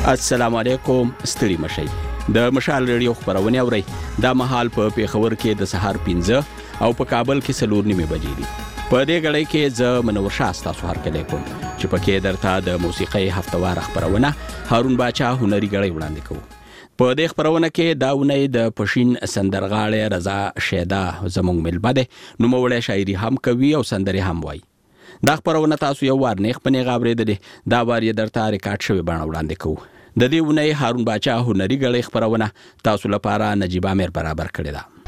السلام علیکم ستړي مشي د مشال ریډیو خبرونه اوري دا مهال په پیښور کې د سهار 15 او په کابل کې 4:30 بجې دي په دې غړې کې ز منور شاستا سوار کړي کوم چې پکې درته د موسیقي هفتوار خبرونه هارون باچا هنري غړې وړاندې کوي په دې خبرونه کې داونه د پښین سندرغاړي رضا شیدا زموږ ملبده نو موړې شاعري هم کوي او سندري هم وایي دا خبرونه تاسو یو وار نه خپنه غابرې ده دا وار یې درته ریکارډ شوی باندې وړاندې کوو د دې ونې هارون باچا هنري غړې خبرونه تاسو لپاره نجيب امیر برابر کړی ده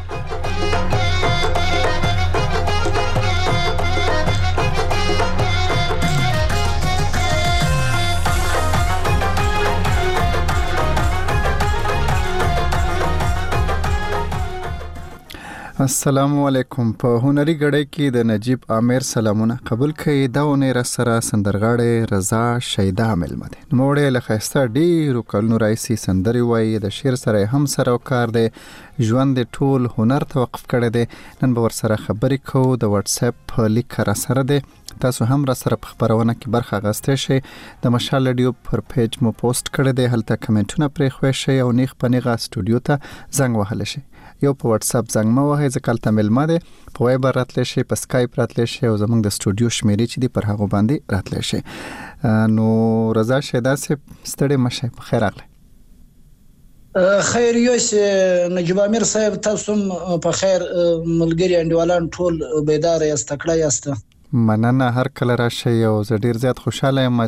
السلام علیکم په هنري غړې کې د نجيب امیر سلامونه قبول کړئ دا ونې را سره سندرغاړي رضا شیدا ملمده نوړې له خسته ډیرو کلونو راځي سندري وایي د شعر سره هم سره وکړ دي ژوند ټول هنر ته وقف کړی دی نن به ور سره خبرې کوو د واتس اپ لیک را سره دی تاسو هم را سره په خبرونه کې برخه غوښتئ شئ د مشال ریډیو پر پیج مو پوسټ کړی دی هلته کمنټونه پرې خوښ شئ او نیغ پنیغه استودیو ته زنګ وهل شئ یو په واتس اپ زنګ مو وهي ځکه تل ملما دی په وایبر راتلی شي په اسکایپ راتلی شي او زموږ د استودیو شمیرې چې دی پر هغه باندې راتلی شي نو رضا شیدا سي ستړي مشه په خیر راغلی خیر یوس نجيب امیر صاحب تاسو په خیر ملګری انډیوالان ټول بیدار یاست تکړه یاست مننه هر کله راشي او زه ډیر زیات خوشاله یم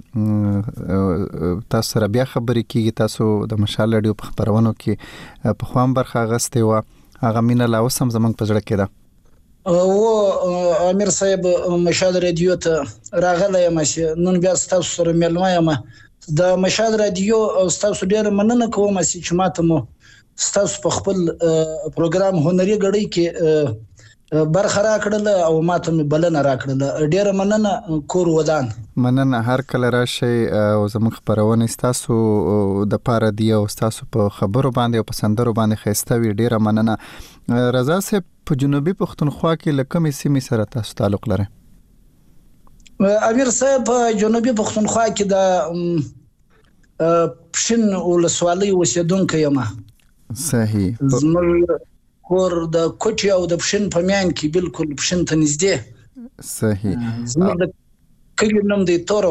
چې تاسو سره بیا خبرې کیږي تاسو د مشال ریډیو په خبرونو کې په خوام برخه غستې و هغه مینه لا اوس هم زمونږ په زړه کې ده او امیر صاحب مشال ریډیو ته راغلی یم چې نن بیا تاسو سره ملما یم د مشال ریډیو تاسو ډیر مننه کوم چې ماته مو تاسو په خپل پروګرام هنري غړي کې برخه را کړل او ماته مې بلنه را کړل ډیره مننه کور ودان مننه هر کله راشي او زموږ خبرونه تاسو د پاره دی او تاسو په خبرو باندې او په سندرو باندې خېستوي ډیره مننه رضا صاحب په جنوبي پښتونخوا کې لکه سیمې سره تاسو تعلق لري امیر صاحب په جنوبي پښتونخوا کې د پښین ولسوالۍ اوسیدونکو یم صحیح کور د کوټي او د پښین په میان کې بالکل پښین ته نږدې صحیح زموږ د کلی نوم دی تور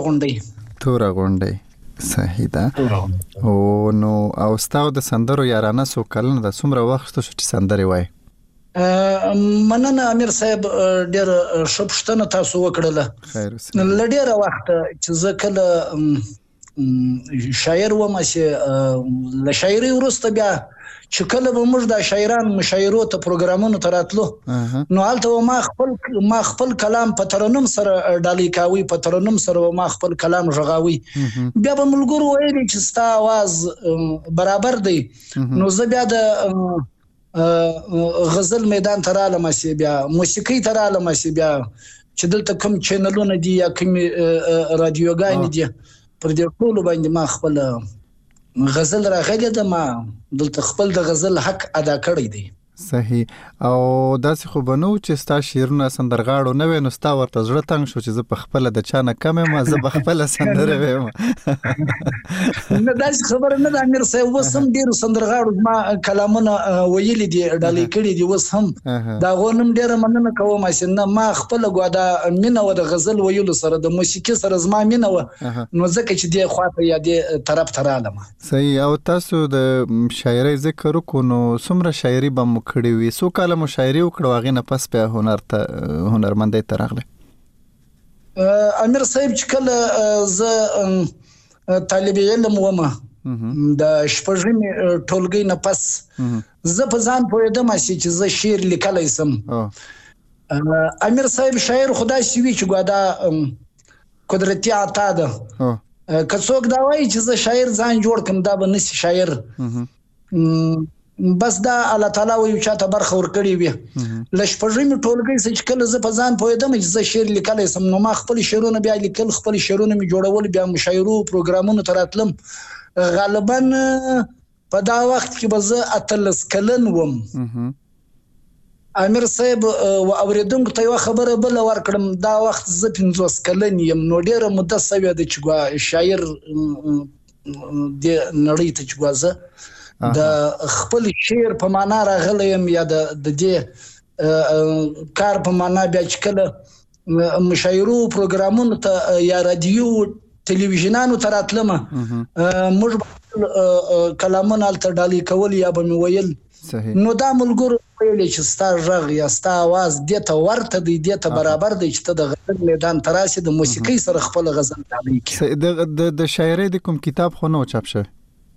غونډۍ صحیح ده او نو او ستاسو د سندرو یارانه سو کلن د څومره وخت چې سندري وای مننه امیر صاحب ډیر شپشتنه تاسو وکړله خیر لډیره وخت چې زه کله شاعر وم چې له شاعري ورسته بیا چې کله به موږ د شاعران مشاعرو ته پروګرامونو ته راتلو نو هلته ما خپل کلام په ترنم سره ډالۍ کاوي په ترنم سره ما خپل کلام ژغاوي بیا به ملګرو ویلي چې ستا आवाज برابر دی نو زه بیا د غزل میدان ته رالم بیا موسیقي ته رالم بیا چې دلته کوم چینلونه دي یا کوم رادیوګانې دي پر دې ټولو باندې ما خپل غزل راغلی ده ما دلته خپل د غزل حق ادا کړی دی صحیح او داسې خو بنو چې ستا شعرونه سندرغاړو نه وي نو ستا ورته زړه تنګ شو چې زه په خپل د چا نه کم یم زه په خپل سندره ویم نه داسې خبره نه ده امیر صاحب اوس هم ډېرو سندرغاړو ما کلامونه ویلي دي ډالۍ کړي دي اوس هم د هغو نوم ډېره مننه کوم چې نه ما خپله ګواده مینه وه د غزل ویلو سره د موسیقي سره زما مینه وه نو ځکه چې دې خواته یا دې طرف ته رالم صحیح او تاسو د شاعرۍ ذکر وکړو نو څومره شاعري به کړی وي سو کاله مشاعري وکړو هغه نه پس په هنرمندۍ ته راغله امیر صاحب چې کله زه طالب علم وم د شپږمې ټولګۍ نه پس زه په ځان پوهېدم چې زه شعر لیکلی سم امیر صاحب شاعر خدای سوي چې ګواده قدرتي عطا ده که څوک دا وایي چې زه شاعر ځان جوړ کړم دا به نسی شاعر بس دا الله تعالی ویو چاته برخه ورکړي وي له شپږمې ټولګۍ څخه چې کله زه په ځان پوهېدم چې زه شعر لیکلی سم نو ما خپل شعرونه بیا لیکل خپل شعرونه مې جوړول بیا مشاعرو پروګرامونو ته راتلم غالبا په دا وخت کې به زه 18 کلن وم امیر صاحب و اوریدونکو ته یو خبره بل ورکړم دا وخت زه 50 کلن یم نو ډیره مده سوي د چې شاعر د نړۍ ته چوازه د خپل شعر په معنا راغلی يم یا د دې کار په معنا بیا چې کله مشاعرو پروګرامونو ته یا رادیو ټلویزیونانو ته راتلم موږ کلامونه الته ډالۍ کول یا به مې ویل نو دا ملګرو ویل چې ستا غږ یا ستا आवाज دې ته ورته دی دې ته برابر دی چې ته د غزل میدان تراسي د موسیقۍ سره خپل غزل ډالۍ کړي د شاعرۍ د کوم کتاب خو نو چاپ شوی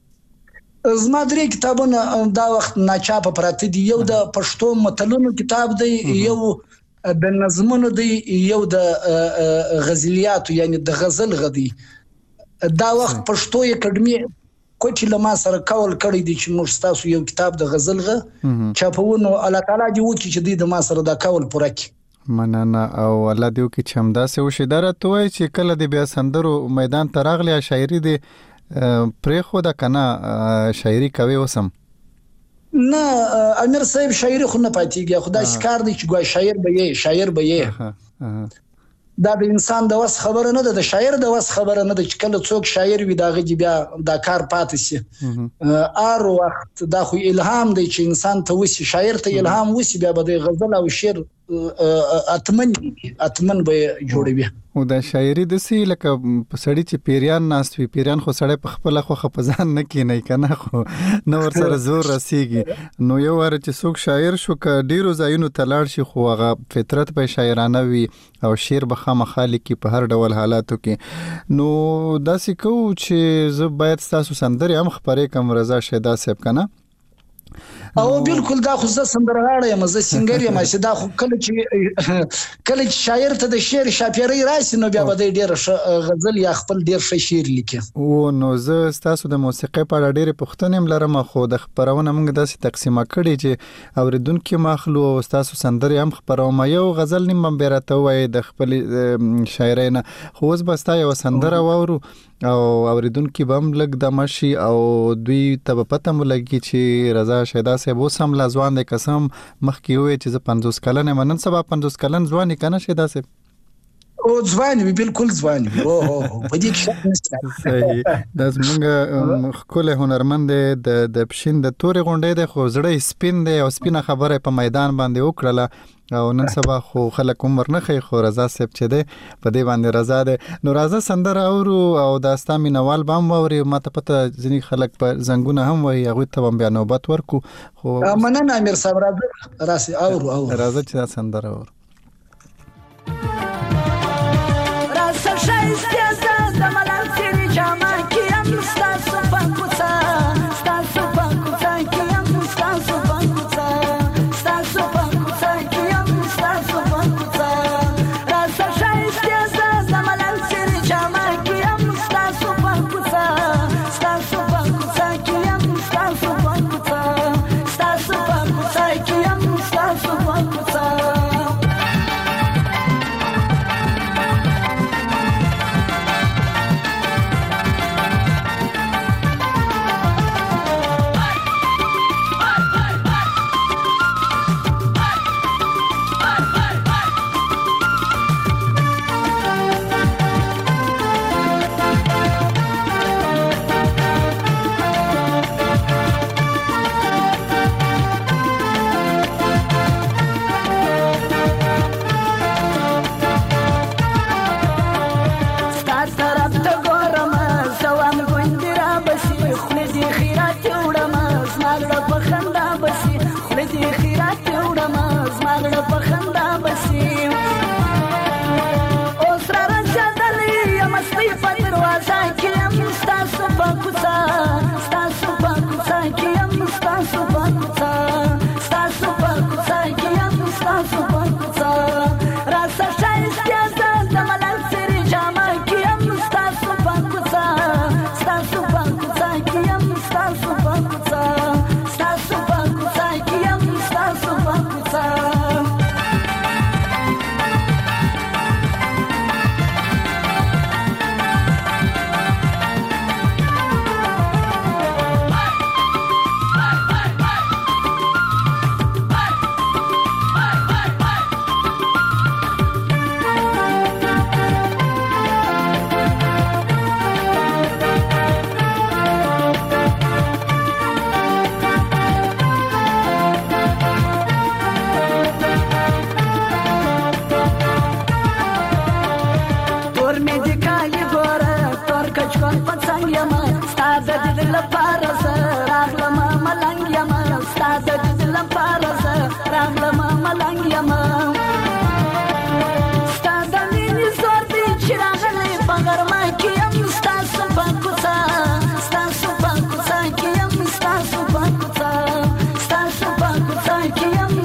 زما درې کتابونه دا وخت ناچاپه پراته دي یو د پښتو متلونو کتاب دی یو د نظمونو دی یو د غزلیاتو یعنی د غزل غدي دا وخت پښتو اکیډمي کوچ لما سره کول کړی دي چې موږ تاسو یو کتاب د غزل غ چاپونو الله تعالی دی وکي چې د ما سره دا کول پوره کی مننه او الله دې وکي چې همدا سه وشي درته وای چې کله د بیا سندرو میدان تراغلی شاعري دی پرې خو دا کنه شاعري کوي وسم نه امیر صاحب شاعري خو نه پاتېږي خدای شکار دی چې ګوای شاعر به یې دا د انسان د وس خبره نه ده د شاعر د وس خبره نه ده چې کله څوک شاعر وي داغه بیا دا کار پاتې شي ار وخت دا خو الهام دی چې انسان ته وسی شاعر ته الهام وسی بیا به د غزل او شعر اتمن به جوړوي او دا شاعري د سي لکه سړی چې پیریان ناس وي پیریان خو سړی په خپل خو خپزان نه کینای کنه خو نو ور سره زور رسیږي نو یو ور چې څوک شاعر شو ک ډیرو ځایونو تلاړ شي خو هغه فطرت په شاعرانه وي او شعر به خامخالي کې په هر ډول حالاتو کې نو داسې کو چې زه باید تاسو سندري هم خبرې کوم رضا شیدا صاحب کنه او بالکل دا خو زه سندرغاړی یم زه سنگر یم چې دا خو کله چې شاعر ته د شعر شاپیری راشي نو بیا به ډیر غزل یا خپل ډیر شعر لیکي او نو زه تاسو د موسیقۍ په اړه ډېرې پوښتنې لرم خو د خبرونه موږ داسې تقسیمه کړي چې اوریدونکو ماخلو او تاسو سندري هم خبروم یو غزل نیم بیرته وای د خپل شاعرۍ نه خو اوس بس تا یو سندره واورو او اوریدونکو بم لګ د مشي او دوی ته پته ملګي چې رضا شیدا صاحب وسم لا ځوان د قسم مخکې وې چې 50 کلن منن سبا 50 کلن ځواني کنه شیدا صاحب او ځواني بالکل ځواني او په دې کې شک نشته صحیح د زمونږ خپل هنرمند د پښین د تورې غونډې د خو زړه سپین دی او سپینه خبره په میدان باندې وکړه او نن سبا خو خلک عمر نه خي خو رضا صاحب چې ده په دې باندې رضا ده نو رضا سندره او داستا مینوال بام ووري ماته پته ځنی خلک په زنګونه هم وي هغه ته بیا نوبت ورکو خو مننه امیر صاحب راسي او رضا چې سندره اور راسه شایسته د ملال سری جامه کې هم ستاسو په کوڅه ستاسو په کوڅه کې هم ستاسو په کوڅه ستاسو په کوڅه کې هم ستاسو په کوڅه راسه شایسته د ملال سری جامه کې هم ستاسو په کوڅه ستاسو په کوڅه کې هم ستاسو په کوڅه ستاسو په کوڅه کې هم ستاسو په کوڅه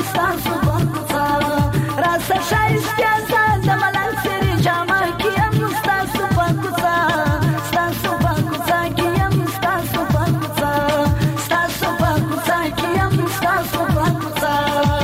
ستاسو په کوڅه راسه ښایسته زه د ملنګ څېرې جامه کې یم ستاسو په کوڅه ستاسو په کوڅه کې یم ستاسو په کوڅه ستاسو په کوڅه کې یم ستاسو په کوڅه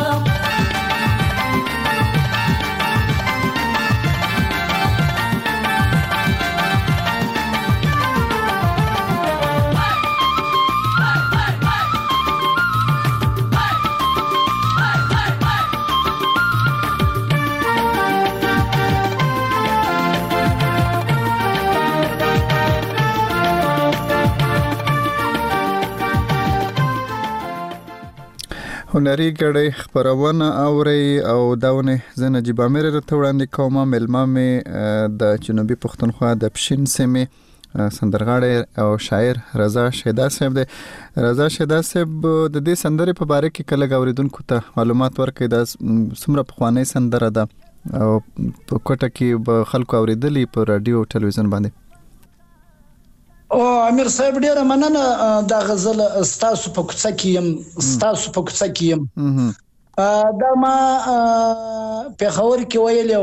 هنري غړې خبرونه اوري او داونه زه نجیب امیر ته وړاندې کوم. ملما مې د جنوبي پښتونخوا د پښین سیمې سندرغاړی او شاعر رضا شیدا صاحب دی. رضا شیدا صاحب د دې سندرې په باره کې کله اوریدونکو ته معلومات ورکړي دا څومره پخوانۍ سندره ده او په کوټه کې به خلکو اوریدلې په رادیو او ټلویزیون باندې. او امیر صاحب ډیره مننه دا غزل ستاسو په کوڅه کې يم ستاسو په کوڅه کې يم دا ما پیښور کې ویلې و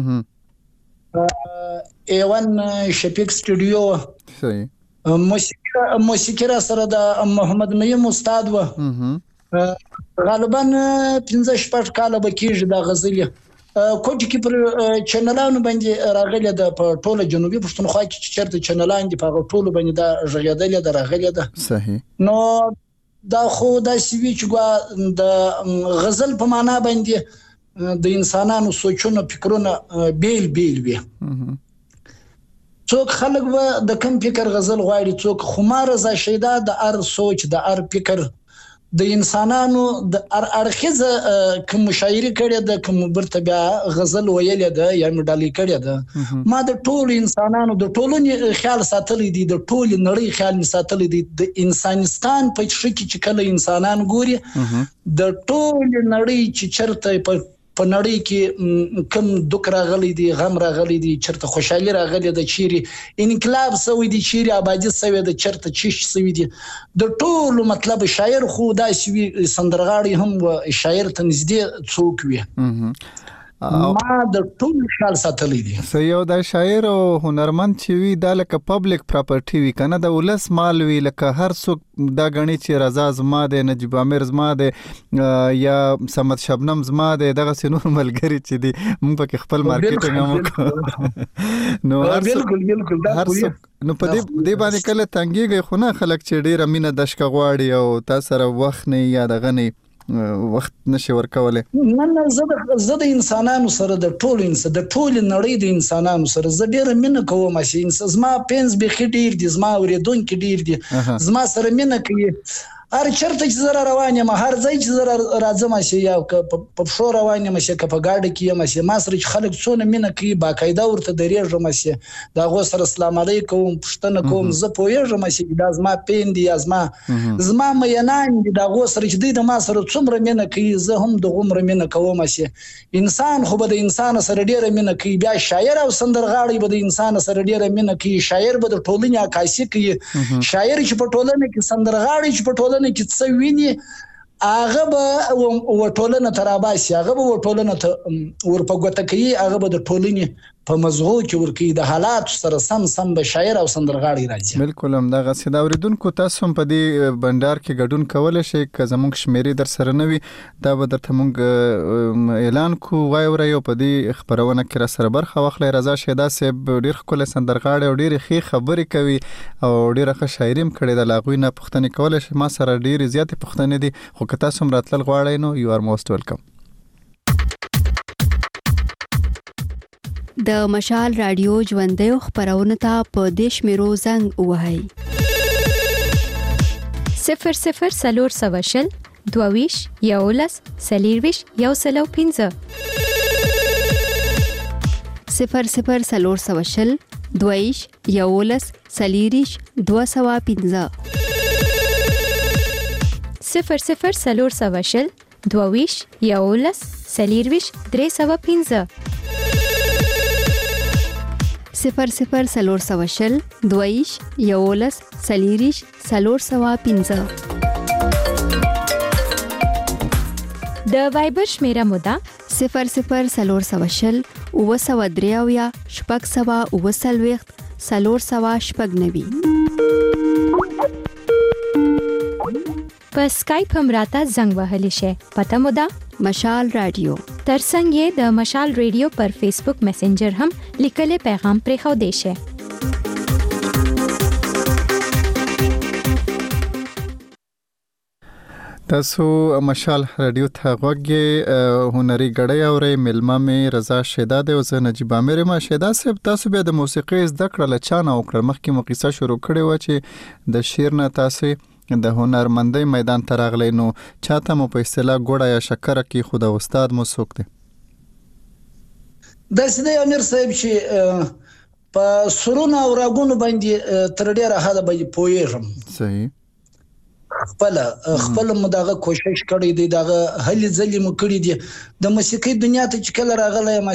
ایوان شپیک سټوډیو صحیح موسیقي را سره د محمد نعیم استاد و غالبا 15 کاله به کېږي دا غزل کوټ کې پر چینلانو باندې راغلي د ټوله جنوبي پښتونخوا کې چیرته چینلان دي په ټوله باندې دا ژغېدلې د راغلي ده. صحیح. نو دا خو دا سوي چې د غزل په معنا باندې د انسانانو سوچونه فکرونه بیل وي. څوک خلک به د کم فکر غزل غواړي څوک خمار رضا شیدا د ار سوچ د ار فکر د انسانانو د ارخیزه کوم شاعري کړي د کوم برتبه غزل ویلې ده یا مډالي کړي ده ما د ټول انسانانو د ټولنې خیال ساتلې دي د ټول نړۍ خیال ساتلې دي د انسانستان په شکل چې کله انسانان ګوري د ټول نړۍ چې چرته په نړۍ کې کم دوک راغلي دي غم راغلي دي چرته خوشحالي راغلي ده چیرې انقلاب سوي دي چیرې آبادي سوي ده چرته چیش سوي دي د ټول مطلب شاعر خو دا سوي سندرغاړي هم شاعر ته نږدې څوک وي ما د ټول خیال ساتلې دي. سو یو د شاعر او هنرمند چې وي دا لکه پبلک پراپرټي وي کنه د ولس مال وي لکه هر څوک دا غني چې رضا زما د نجیب امیر زما د یا سمد شبنم زما د دغه سنور ملګری چې دي موږ په خپل مارکیټینګ هم نو بالکل دا نو په دې باندې کله تنګيږي خو نه خلک چې ډیر مینه دشک غواړي او تاسو سره وخت نه یا دغه نه وخت نشي ورکوله. نه زه د انسانانو سره د ټول نړۍ د انسانانو سره زه ډیر مینه کوم چې زما پنځ به خډیر دي زما اوریدونکو ډیر دي زما سره مینه کوي هر چرته چې زره روان یم هر ځای چې زره راځم شي یا په شو روان یم شي په گاډي کې یم شي ما سره خلک څونه مینه کوي باقاعده ورته درېږم شي دا غو سره السلام علیکم پښتنه کوم زه پوهېږم شي دا زما پیندي زما مینان دي دا غو سره چې د ما سره څومره مینه کوي زه هم د غومره مینه کوم شي انسان خو به د انسان سره ډیره مینه کوي بیا شاعر او سندرغاړي به د انسان سره ډیره مینه کوي شاعر به د ټولنې عکاسي کوي شاعر چې په ټولنه کې سندرغاړي چې په ټولنه کې څه ویني هغه به ټولنه تراباسي هغه به ټولنه ورپګوته کوي هغه به د ټولنې په مزغو کې ورکی د حالات سره سم به شاعر او سندرغاړي راځي. بالکل هم دغه سیدا اوریدونکو تاسو هم په دې بندر کې ګډون کولای شئ که زموږ شمیرې در سره نه وي دا به درته موږ اعلان کو وایو په دې خبرونه کې را سره برخه واخلئ. رضا شیدا صاحب ډیر ښکلی سندرغاړی او ډیر ښې خبرې کوي او ډیره ښه شاعري هم کړې ده له هغوی نه پوښتنې کولی شئ. ما سره ډیرې زیاتې پوښتنې دي خو که تاسو هم راتلل غواړئ نو یو آر موسټ ویلکم. د مشال رادیو ژوندۍ خبرونه ته په دیش میرو زنګ وهاي 00 سلور سوشل دوویش یولس سلیرویش یو سلو 15 00 سلور سوشل دوویش یولس سلیریش 215 00 سلور سوشل دوویش یولس سلیرویش 315 00 سلور سوشل دویش یولس سلیریش سلور سوا 15 د وایبر شمیره مو ده 00 903 شپږ 490 په اسکایپ هم راته زنګ وهلی شي. پته مو ده مشال رادیو. ترڅنګ یې د مشال رادیو پر فیسبوک میسنجر هم لیکلي پیغام پرې خو دی شي. تاسو مشال رادیو ته غوږی هنري غړی اوري. ملما می رضا شیدا د اوس نجیب امیر ما شیدا صاحب تاسو به د موسیقي زده کړه لچانه وکړه. مخکې مو قصه شروع کړې و چې د شعر نه تاسو د هنرمندۍ میدان ته راغلی، نو چاته مو په اصطلاح ګوړه یا شکره کې خو د استاد مو څوک دی؟ داسې دی امیر صاحب چې په سرونه او راګونو باندې تر ډېره حده باندې پوهېږم. صحیح. خپل مو دغه کوشش کړی دی، دغه هلې ځلې مو کړي دي. د موسیقۍ دنیا ته چې کله راغلی یم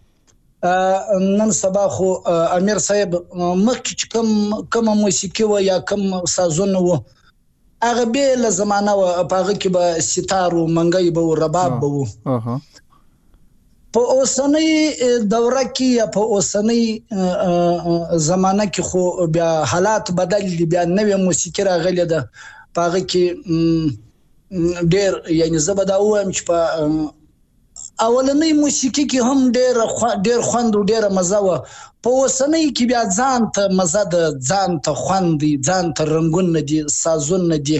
نن سبا خو امیر صاحب مخکې چې کومه موسیقي و یا کوم سازونه و هغه بیله زمانه و، په هغه کې به ستار و، منګی به و، رباب به و. په اوسنۍ دوره کې یا په اوسنۍ زمانه کې خو بیا حالات بدل دي، بیا نوې موسیقي راغلې ده. په هغه کې ډېر یعنې زه به دا ووایم چې په اولنۍ موسیقي کې هم ډېر خوند او ډېره مزه وه. په اوسنۍ کې بیا ځان ته مزه ده، ځان ته خوند دی، ځان ته رنګونه دي، سازونه دي.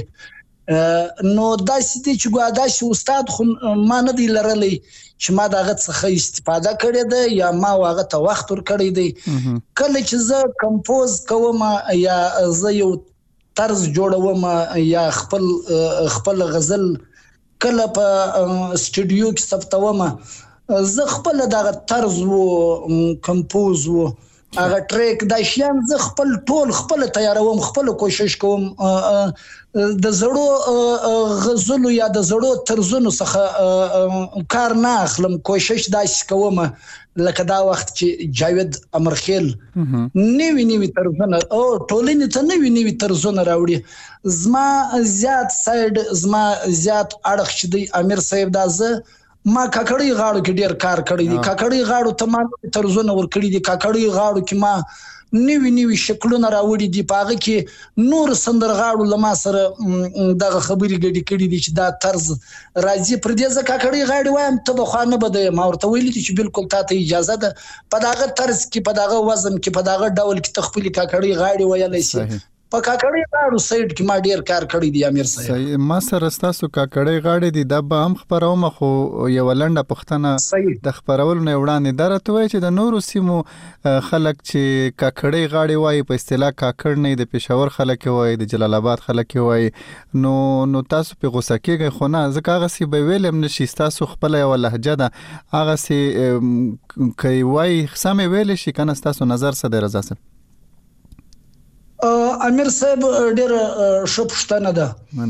نو داسې دی چې ګویا داسې استاد خو ما نه دی لرلی چې ما د هغه څخه استفاده کړې ده یا ما هغه ته وخت ورکړی دی. کله چې زه کمپوز کوم یا زه یو طرز جوړوم یا خپل غزل کله په سټوډیو کې ثبتوم، زه خپل دغه طرز و کمپوز و هغه ټریک دا شیان زه ټول خپل تیاروم، خپل کوشش کوم. د زړو غزلو یا د زړو طرزونو څخه کار نه اخلم، کوشش داسې کوم لکه دا وخت چې جاوید امرخیل نوي طرزونه او ټولنې ته نوي طرزونه راوړي. زما زیات اړخ چې دی امیر صاحب دا زه ما کاکړی غاړو کې ډیر کار کړی دی. کاکړی غاړو ته ما طرزونه ورکړي دي، کاکړی غاړو کې ما نوي شکلونه راوړي دي. په هغه کې نور سندرغاړو له ما سره دغه خبرې ګډې کړي دي چې دا طرز راځي پر دې زه کاکړی غاړې وایم ته به خوا نه بده. ما ورته ویلي دي چې بالکل تا ته اجازه ده په دغه طرز کې، په دغه وزن کې، په دغه ډول کې ته خپلې کاکړی غاړې ویلی شي. په کاکړی غاړو سایډ کې ما ډیر کار کړی دی امیر صاحب. صحیح. ما سره ستاسو کاکړی غاړې دي دا به هم خپروم، خو یو لنډه پوښتنه د خپرولو نه وړاندې دا راته وایي چې د نورو سیمو خلک چې کاکړی غاړې وایي په اصطلاح کاکړ نه، د پېښور خلک وایي، د جلال آباد خلک وایي، نو تاسو په غوسه کېږئ خو نه، ځکه هغسې به ویلم نشي، ستاسو خپله یوه لهجه ده، هغسې که وایي سمې ویلی شي که نه؟ ستاسو نظر څه دی رضا صاحب؟ امیر صاحب ډېره ښه پوښتنه ده.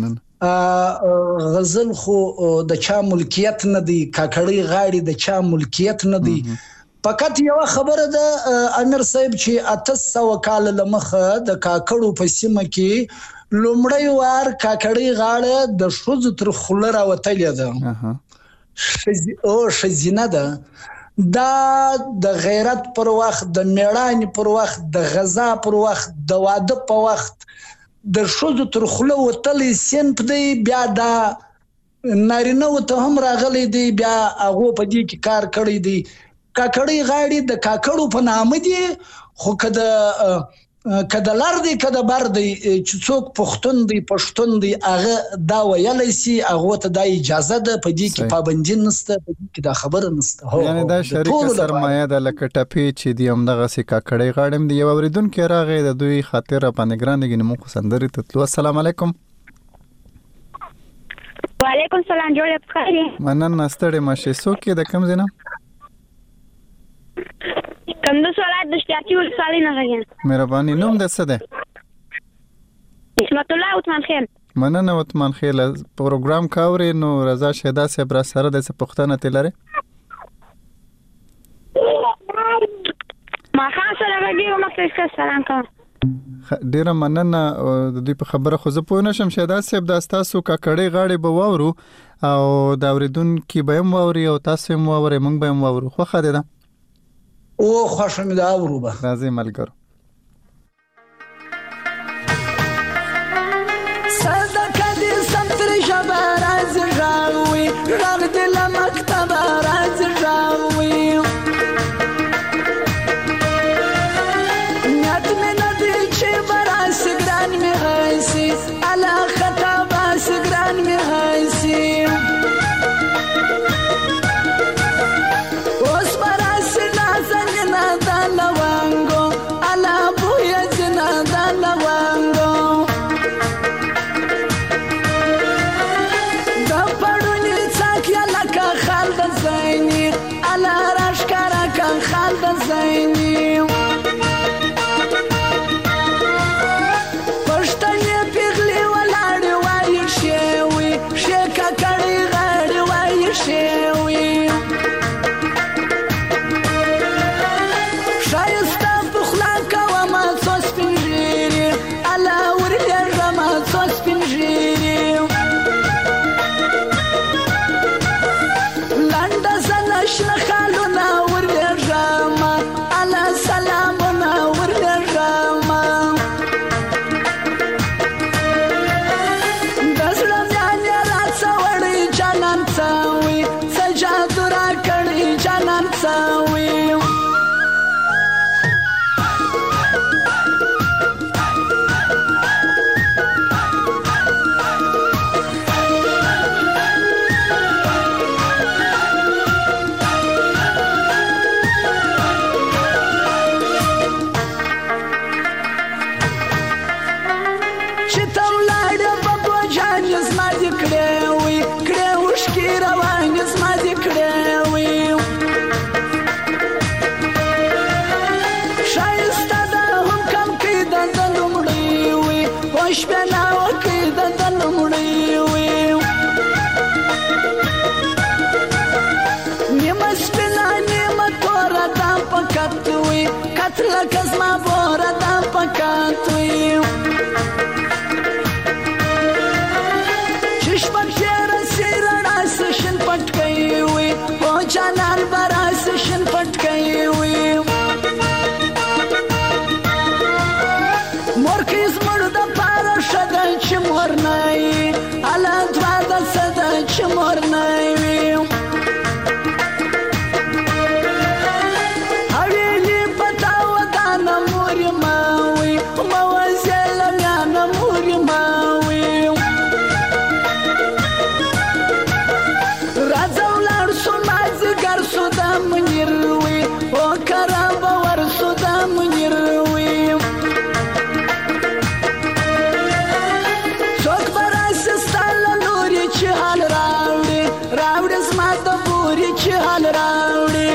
غزل خو د چا ملکیت نه دی، کاکړی غاړې د چا ملکیت نه دی. فقط یوه خبره ده امیر صاحب چې 800 کاله له مخه د کاکړو په سیمه کې لومړی وار کاکړی غاړه د ښځو تر خوله راوتلې ده، ښځینه ده. دا د غیرت پر وخت، د میړانې پر وخت، د غزا پر وخت، د واده په وخت د ښځو تر خوله وتلی صنف دی. بیا دا نارینه ته هم راغلی دی، بیا هغو په دې کې کار کړی دی. کاکړی غاړې د کاکړو په نامه دي، خو که د لر دی که د بر دی چې څوک پښتون دی پښتون دی هغه دا ویلی سي، هغو ته دا اجازه ده، په دې کې پابندي نشته، په دې کې دا خبره نشته. یعنې دا شریکه سرمایه ده لکه ټپې چې دي همدغسې کاکړی غاړې هم دي. یو اورېدونکی راغی د دوی خاطر راپاندې ګران دی، موږ خو سندرې ته تلو. السلام علیکم. وعلیکم السلام. جوړ بخیر. مننه ستړې مشې. څوک یې د کوم ځای نه؟ کندوز ولایت د اشتیاقي ولسوالۍ نه غږیم. مهرباني. نوم دې څه دی؟ عصمت الله عثمان خیل. مننه عثمان خیل. پروګرام کاورې نو رضا شیدا صاحب را سره د څه پوښتنه ترې لرې؟ ماښام سره غږېږم، مخکې سلام کوم. ډیره مننه د دې په خبره خو زه پوه نشم شهدا صاحب دا تاسو ککړې غاړې به واورو او دا اوریدونکو به هم واوري او تاسو هم واوري موږ به هم واورو خو خاله ده او خوښه مې دا اورو به راځي ملګرو صدقه دې سمتر شبر از راوي رغ دل مکتب راز راوي نیت مې ندی چې براس ګران مې هسي الا خطا باس ګران مې هسي اوس براس نازنګ نادان وانګو الا بویا جنادان وانګو دا پړونی څاکیا لکه خالد زینی الا راشکارا کان خالد زینی پښتنې پیغلې ولاړې وایي شوي شکه کړي غاړې وایي شوي ښایسته په خوله کومه څو سپین ږیرې الا ورلېږمه څو سپین ږیرې لنډه زنه شنه خالونه ورلېږمه الا سلامونه ورلېږمه د زړه میانې راڅوړی جانان څاوي څه جادو راکړی جانان څاوي چې ته ولاړې په بوجانې زما دې کړې وي کړې اوښکې روانې زما دې کړې وي ښایسته ده هم کم کې د ده لومړی وي خوشبینه وکړې د ده لومړی وي نیمه سپینه نیمه توره دا په کت وي کت لکه زما بوره دا په کت وي شپږ شیره سیرنا سشن پټکې وي او جانان برا سشن پټکې وي مورکې زمړ د پاره شګه چې مور نه وي الا دوا د صدا چې مور نه وي حویلی پتا ودانه مور ما وي موازل میانه مور ما وي راځه ولاړ سو مازدیګر سو د منیر وي او کرا باور سو د منیر وي څوک به راسي ستا له لورې چې حال راوړي راوړي زما د بورې چې حال راوړي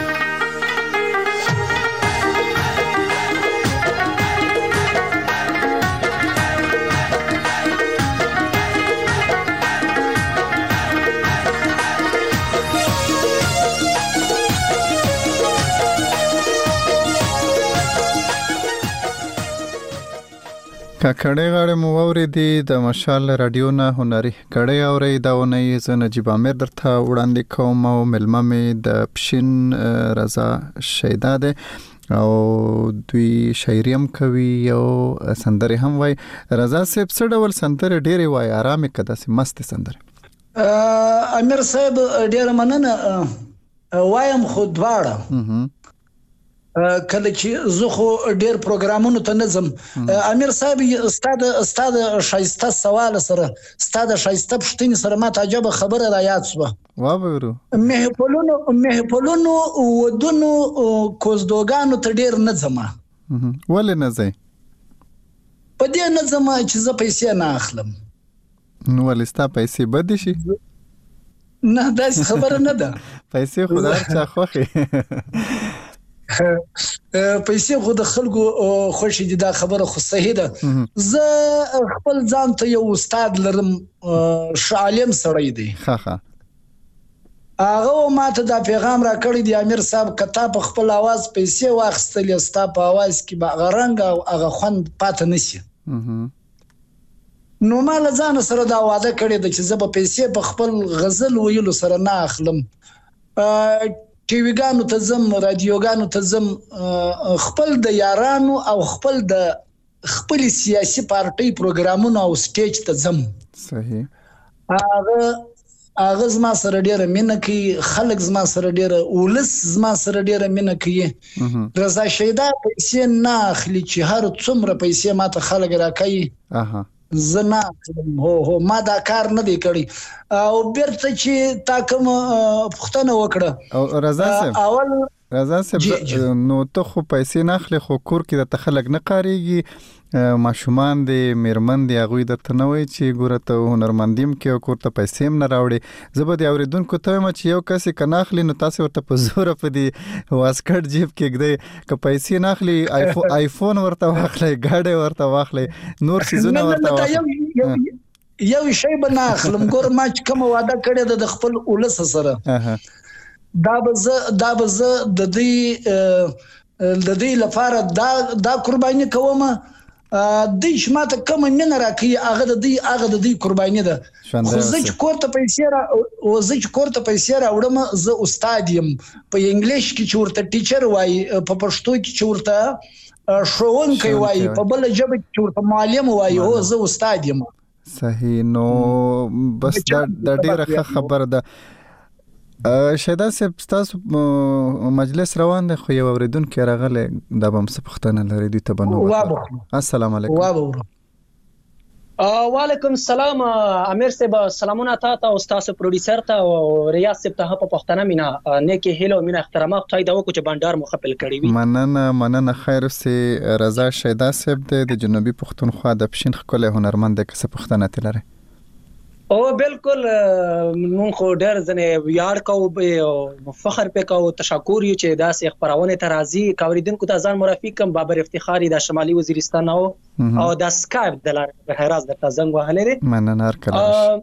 ککړې غاړې مو واورېدې د مشال رادیو نه هنري کړې اورې دا ونې زه نجیب عامر درته وړاندې کوم او ملمه مې د پښین رضا شیدا ده او دوی شاعري هم کوي او سندرې هم وای رضا صاحب څه ډول سندرې ډېرې وای آرامه کده سي مست سندرې امیر صاحب ډېر مننه وایم خو دواړه کله چې زه خو ډېر پروګرامونو ته نظم امیر صاحب استاد شایسته سوال سره استاد شایسته پښتني سره ما تعجب خبره را یاد شوه وابرو مهپلونو ودونو کوزدوګانو ته ډېر نظم ولې نه ځي په دې نظم چې زه پیسې نه اخلم نو ولستا پیسې بد شي نه دا خبره نه ده پیسې خدای چا خوخي پیسې خو د خلکو خوشي دي دا خبره خو صحیح ده زه خپل ځان ته یو استاد لرم عالم سړی دی هغه ماته دا پیغام را کړی دی امیر صاحب کته په خپل आवाज پیسې واخستلې ستا په आवाज کې به غرنګ او هغه خوند پات نشي نو ما له ځان سره دا وعده کړې ده چې زه به پیسې په خپل غزل ویلو سره نه اخلم ټي وی ګانو ته زم رادیوګانو ته زم خپل د یارانو او خپل د خپل سیاسي پارټي پروګرامونو او سټیج ته زم صحیح هغه زما سره ډیره مینه کوي خلک زما سره ډیره ولس زما سره ډیره مینه کوي رضا شیدا پیسې نه اخلي چې هر څومره پیسې ماته خلک راکوي زه نه هو ما دا کار نه دی کړی او بیرته چې تا کوم پوښتنه وکړه او رضا صاحب نو ته خو پیسې نه اخلي خو کور کې د خلک نه قاریږي ماشومان دي میرمن دي هغه د تنوي چې ګوره ته هنرمندیم کې او کور ته پیسې هم نه راوړي زبر دی اوریدونکو ته ما چې یو کس کنه اخلي نو تاسو ورته په زور په دی واسکټ جیب کې ګدې ک پیسې نه اخلي آیفون ورته واخلي ګاډي ورته واخلي نور شیزونه ورته واخلي یو شی به نه اخلم ګور ما چې کوم وعده کړی د خپل ولس سره دا به زه د دې لپاره دا قرباني کوم د شماته کوم من راکې هغه د دې قرباني ده خو زه چې کوړه پیسې راوړم زه استاد یم په انګلیش کې چې ورته ټیچر وای په پښتو کې چې ورته ښوونکی وای په بل ژبه کې ورته معلم وای هو زه استاد یم صحیح نو بس دا ډیره خبره ده شیدا صاحب تاسو مجلس روان دی خو یو اوریدونکو راغله دا به څه پوښتنه لري دوی ته بنو السلام علیکم وعلیکم السلام امیر صاحب سلامونه تاسو او تاسو پروډوسر ته او ریاض صاحب ته په پښتنه مینا نیکی هیلو مینا احترامات خدای دا وکړي چې بندر مخبل کړی وي مننه خیر سي رضا شیدا صاحب د جنوبي پښتونخوا د پښین خپل هنرمند د څه پښتنه تلره او بالکل مونږ خو ډېر ځنه ویاړ کوو او فخر وکاو تشکر یو چې داسې خبرونه ته راځي کاوریدونکو ته ځان مرافق کم بابر افتخاری د شمالي وزیرستان او د سکایپ د لار بهراز د تزنګ وهلې مننه کړم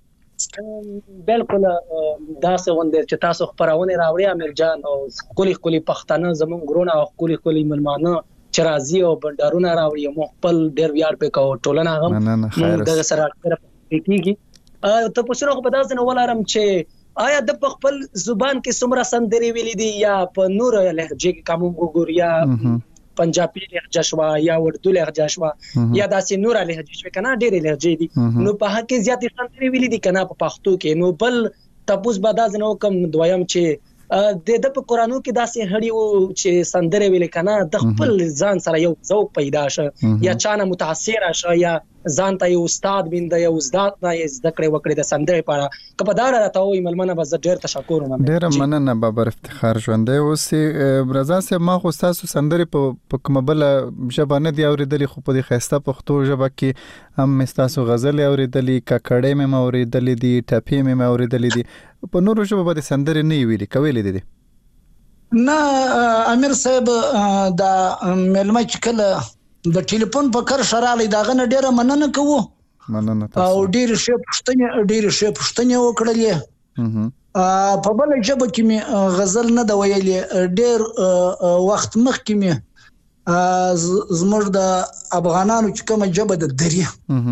بالکل داسې وند چې تاسو خبرونه راوړي امیر جان او کلی پښتنه زمون ګرونه او کلی ملمانه چې راځي او بندرونه راوړي مو خپل ډېر ویاړ وکاو ټولنه هم د سره کېږي ته پوښتنه خو په داسې نه ولرم چې آیا د خپل زبان کې څومره سندري ویلې دي یا په نور لهجه کې کوم وګوریا پنجابي لهجه شوا یا اردو لهجه شوا یا داسې نور لهجه شوا کنه ډېرې لهجې دي نو په حق زیاتې سندري ویلې دي کنه په پښتو کې نو بل تاسو به داسې نو کوم دویم چې د په قرانو کې داسې هړی وو چې سندره ویل کنه د خپل ځان سره یو ذوق پیدا شه یا چانه متاثر شه یا ځان ته یو استاد بینده یو استاد نه ذکر وکړي د سندره لپاره کپدار راته وي ملمنه به ډېر تشکر ومه ډېر مننه بابر افتخار ژوندې اوسې رضا صاحب ما خو تاسو سندره په کومه بل ژبه نه دی اوریدلې خو په دې خسته پښتو ژبه کې هم تاسو غزل اوریدلې ککړې مې اوریدلې دي ټپې مې اوریدلې دي په نورو ژبه باندې سندره نه ویلې کوي دي نه امیر صاحب دا ملما چې کله د ټلیفون په کار شراله داغه نه ډیره مننه کوو او ډیر شی پښتنه وکړلې په بل ژبه کې می غزل نه د ویلې ډیر وخت مخ کې می زموږ د افغانانو چې کومه ژبه د دریا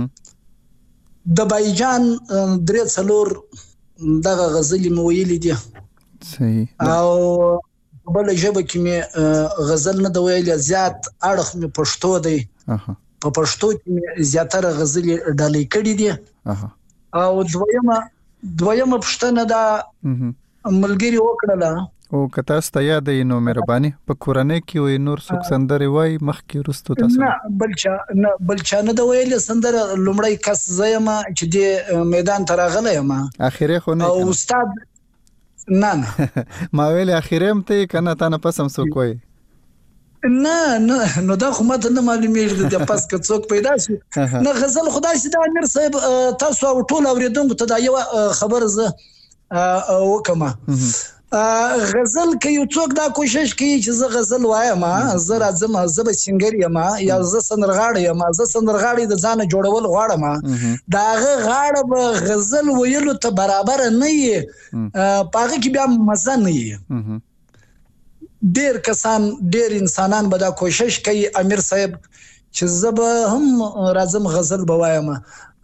د بایجان درې څلور دغه غزل مو ویلې دي صحیح او بل ژبه کې می غزل نه د ویلې زیات اړخ می پښتو دی په پښتو کې زیاتره غزل ډالې کړې دي او دویمه پښتنه دا ملګری وکړه او کته ست یاد نو مهرباني په کورنۍ کې وي نور څوک سندره وای مخ کې رستو تاسو نه بلچا نه د ویلې سندره لومړی کس زېما چې د میدان تراغله یم اخیره خو نه او استاد نه ما ویل اخیرم ته کنه تا نه پسم سو کوی نه نو دا خو ماته نه معلومیږي د پاس که څوک پیدا شي نه غزل خدای سي دا امیر صاحب تاسو ټول اوریدونکو ته دا یو خبر زه وکما غزل کې یو څوک دا کوشش کوي چې زه غزل وایم زه راځم زه به سنگر یم یا زه سندرغاړی یم زه سندرغاړی د ځانه جوړول غواړم دا غاړه به غزل ویلو ته برابر نه وي پاغه کې بیا مزه نه وي ډیر کسان ډیر انسانان به دا کوشش کوي امیر صاحب چې زه به هم راځم غزل به وایم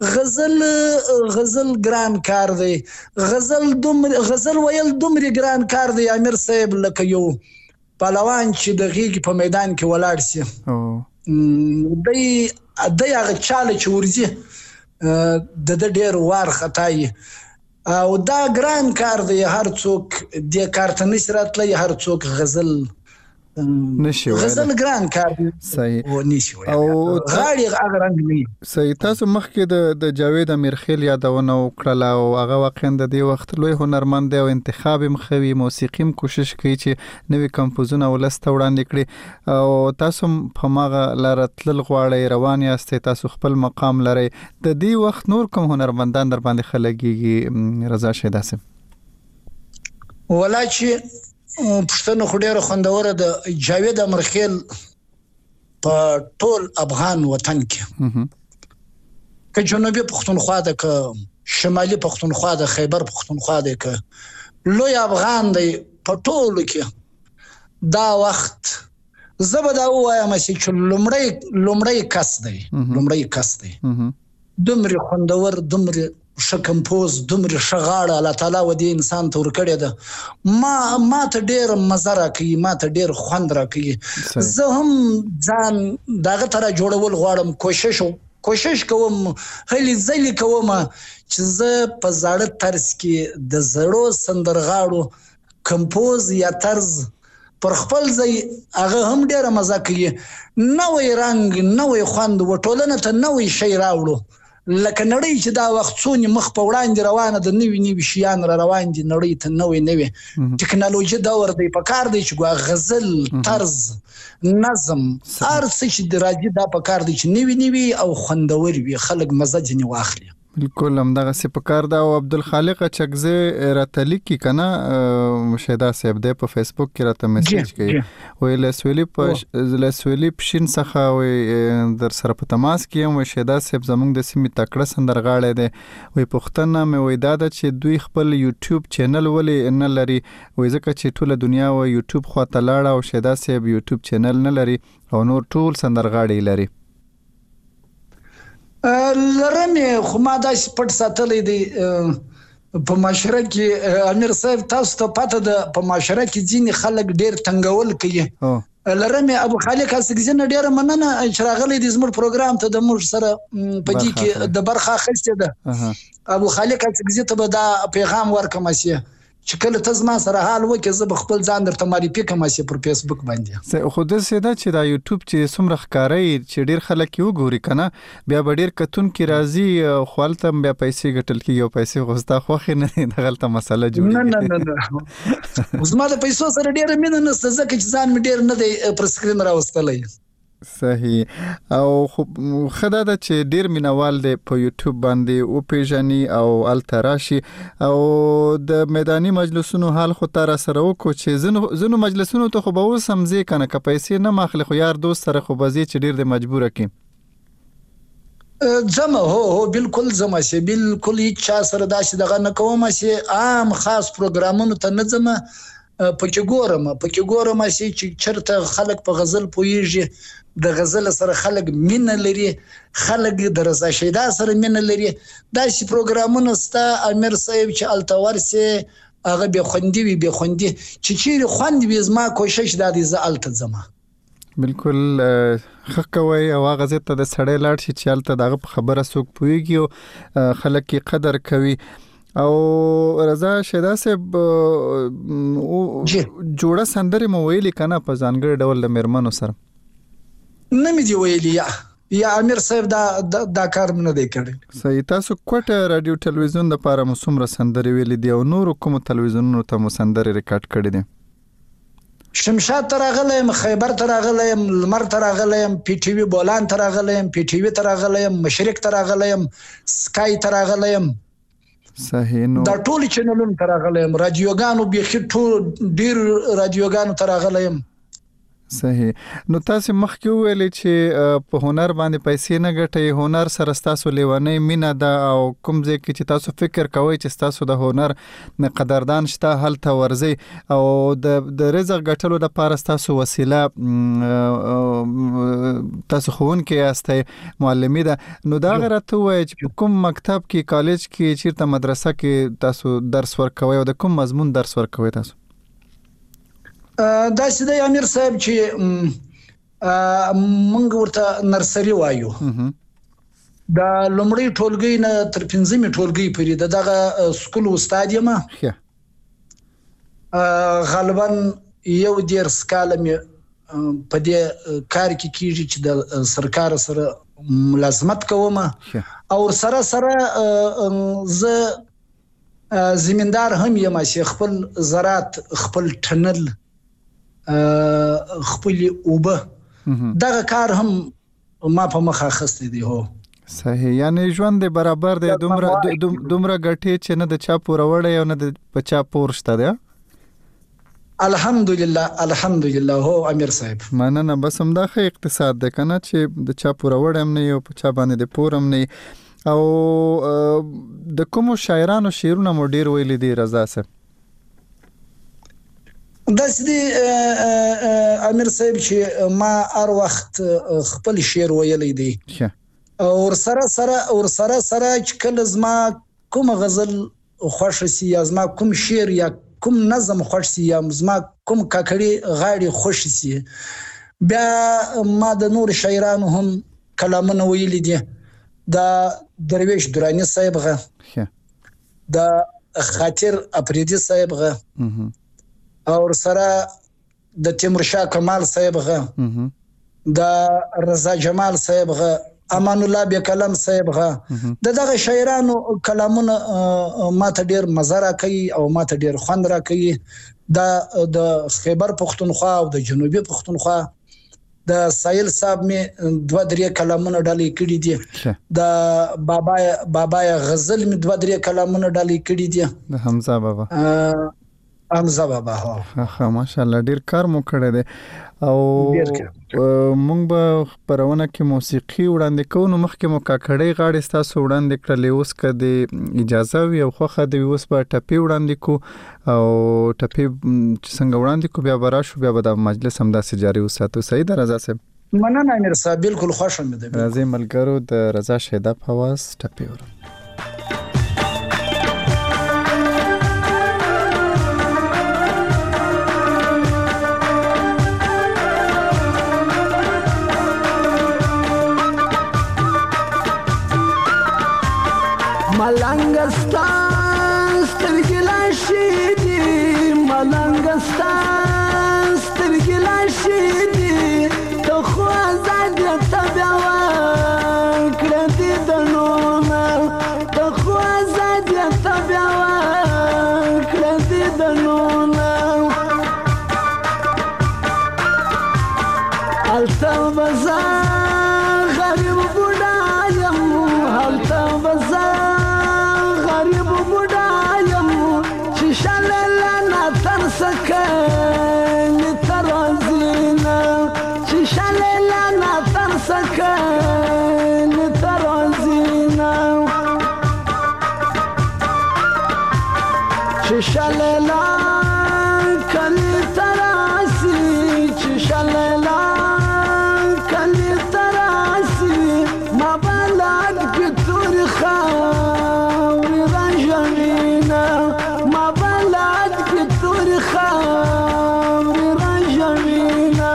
غزل ګران کار دی غزل ویل دومره ګران کار دی امیر صاحب لکه یو پهلوان چې د غیږ په میدان کې ولاړ سي دی هغه چاله چې ورځي د ډیر وار خطای او دا ګران کار دی هر څوک د کار ته نشي راتلی هر څوک غزل نشي وایي غزل ګران کار دی صحیح او نشي وایي غاړي هغه رنګ نه صحیح تاسو مخکې د جاوید امیرخیل یادونه وکړه او هغه واقعا د دې وخت لوی هنرمند دی او انتخاب مخوي موسیقي کوشش کوي چې نوې کمپوزونه ولسته وړاندې کړي او تاسو په ماغه لار تل غواړئ روان یاست تاسو خپل مقام لرئ د دې وخت نور کوم هنرمندان در باندې خلګي رضا شیدا صاحب ولا چې پښتنو خو ډیره خوندوره د جاوید امیرخیل په ټول افغان وطن کې که جنوبي پښتونخوا ده که شمالي پښتونخوا ده خیبر پښتونخوا ده که لوی افغان دی په ټولو کې دا وخت زه به دا ووایم چې لومړی کس دی دومره خوندور دومره ښه کمپوز دومره ښه غاړه الله تعالی و دې انسان ته ورکړې ده ما ته ډېر مزه راکوي ما ته ډېر خوند راکوي زه هم ځان دغه ته راجوړول غواړم کوشش کوم هلې ځلې کوم چې زه په زاړه طرز کې د زړو سندرغاړو کمپوز یا طرز پر خپل ځای هغه هم ډېره مزه کوي نوی رنګ نوی خوند و ټولنه ته نوی شی راوړو لکه نړۍ چې دا وخت څونی مخ په وړاندې روانه د نوي شیان را روان دي نړۍ ته نوي ټکنالوژي دور دی په کار دی چې غزل طرز نظم هر څه چې راځي دا په کار دی چې نوي او خوندور وي خلک مزه ځنې واخلي بالکل همدغه سی په کار دا او عبدالخالق چکزه راته لیکي کنه شیدا صاحب د په فیسبوک کې راته میسج کوي وی لسویلی پشین څخه وی در سره په تماس کې وی شیدا صاحب زمونږ د سیمې تکړه سندرغاړی دی وی پښتنه مې وی دا چې دوی خپل یوټیوب چینل ولې نه لري وی ځکه چې ټوله دنیا و یوټیوب خواته لاړه او شیدا صاحب یوټیوب چینل نه لري او نور ټول سندرغاړي لري لرمه خو ما داسې پټ ساتلی دی په معاشره کې امیر صاحب تاسو ته پته ده په معاشره کې ځینې خلک ډېر تنګول کوي لرمه ابو خالق اسګزن ډېر مننه چې راغلی د زموږ پروګرام ته د موږ سره په دې کې د برخه اخیسته ده ابو خالق اسګزن ته به دا پیغام ورکم چې کله ته زما سره حال وکړې زه به خپل ځان درته معرفي کوم چې پر فیسبوک باندې خو داسې ده چې دا یوټیوب چې څومره ښکاري چې ډېر خلک یې وګوري که نه بیا به ډېر کتونکي راځي خو هلته هم بیا پیسې ګټل کېږي او پیسې خو ستا خوښې نه دي دغلته مسله جوړېږي نه زما د پیسو سره ډېره مینه نشته ځکه چې ځان مې ډېر نه دی پر سکرین راوستلی صحیح او خدا دا چې ډیر مینوال دی په یوټیوب باندې او پیژني او التراشي او د میداني مجلسونو حال خو تر سره وکړو چې زنو مجلسونو ته خو به اوس هم ځي کنه که پیسې نه ماخلي خو یار دوست سره خو به ځي چې ډیر د مجبوره کی زما هو بالکل زما سي بالکل هیڅ چا سره داسې دغه نه کوم چې عام خاص پروګرامونو ته نه ځم پکې ګورم چې چرته خلک په غزل پوهیږي د غزل سره خلک مینه لري خلک د رضا شیدا سره مینه لري داسې پروګرامونه ستا امیر صاحب چې التور سي هغه به خوندي چې چیرې خوند وي زما کوشش دا دی زه الته ځم بالکل خکوي او هغه ته د سړی لاړ شي چې الته دغه خبره څوک پوهیږي او خلک یې قدر کوي او رضا شیدا صاحب جوړه سندرې مو ویلې کنه په ځانګړي ډول د میرمنو سره نه مې دی ویلي یا امیر صاحب دا کار نه دی کړی صحیح تاسو کوټه رادیو ټلویزیون د پاره مو څومره سندرې ویلې دي او نور کوم ټلویزیونونو ته مو سندرې ریکارډ کړې دي شمشاد ته راغلی خیبر ته راغلی لمر ته راغلی پی ټي وي بولان ته راغلی پی ټي وي ته راغلی مشرق ته راغلی سکای ته راغلی صحیح. نو دا ټول چینلونو تر غلیم رادیوګانو بيخي ټول ډیر رادیوګانو تر غلیم. صحیح. نو تاسو مخکې ویلې چې په هنر باندې پیسې نه ګټي، هنر سره تاسو لیوانې مینا ده او کوم ځای کې چې تاسو فکر کوئ چې تاسو د هنر نه قدردان شته هلته ورځي او د رزق ګټلو لپاره تاسو وسیله تاسو خوونکې یاستئ، معلمي ده. نو دا غرته وایي چې کوم مکتب کې، کالج کې، چیرته مدرسه کې تاسو درس ورکوي او د کوم مضمون درس ورکوي تاسو؟ دا سیده امیر صاحب چې مونږ ورته نرسري وایو. دا لومړی ټولګي نه تر 5مې ټولګي پورې دغه سکول استاد یم. غالبا یو ډیر سکاله مې په دې کار کې کیږي چې د سرکار سره ملازمت کوم او سره زه زمیندار هم یم چې خپل زراعت، خپل ټنل، خپل اوبه دغه کار هم ما په مخه اخیستی دی. هو صحیح. یعنی ژوند برابر دی، دومره ګټې چې نه د چا پوره وړی او نه د چا پور شته دی. الحمدلله. هو امیر صاحب مننه. بس همدا ښه اقتصاد دی که نه چې د چا پوره وړی هم نه او په چا باندې د پور هم نه. او د کومو شاعرانو شعرونه مو ډیر ویلي دي رضا صاحب؟ داسې دی امیر صاحب چې ما هر وخت خپل شعر ویلی دی او ورسره چې کله زما کوم غزل خوښ سي یا زما کوم شعر یا کوم نظم خوښ سي یا زما کوم کاکړي غاړي خوښ سي بیا ما د نور شاعرانو هم کلامونه ویلي دي. دا درویش درانی صاحب غه، دا خاطر اپریدي صاحب غه او سره د تیمورشاه کمال صاحب غه، دا رضا جمال صاحب غه، امان الله بیکلام صاحب غه. دغه شاعرانو کلامونه ما ته ډیر مزه راکوي او ما ته ډیر خوند راکوي. دا د خیبر پښتونخوا او د جنوبي پښتونخوا د سایل صاحب می 2-3 کلامونه ډالې کړي دي. د بابا غزل می 2-3 کلامونه ډالې کړي دي. د حمزه بابا ها ماشاءالله ډیر کار مو کړی دی. او مونږ به خبرونه کې موسیقي وړاندې کوو. نو مخکې مو کاکړۍ غاړې ستاسو وړاندې کړلې، اوس که د اجازه وي او خوښه دې اوس به ټپې وړاندې کوو او ټپې چې څنګه وړاندې کوو بیا به راشو، بیا به د مجلس همداسې جاري وساتو. صحیح ده رضا صاحب؟ مننه امیر صاحب، بالکل خوښه مې ده. راځئ ملګرو د رضا شیدا په اواز ټپې ورو. ملنګستان سترګې لاشي دي، ملنګستان سترګې لاشي دي، ته خو آزاد ته بیا وکړه دې د نومه، ته خو آزاد ته بیا وکړه دې د نومه. هلته به زه غریب بوډا یم، هلته به زه سکن ترازینا ششالیلا ناتر سکن ترازینا ششالیلا کلی تراسی ششالیلا کلی تراسی ما بلد که تور خاوری رنجمینا ما بلد که تور خاوری رنجمینا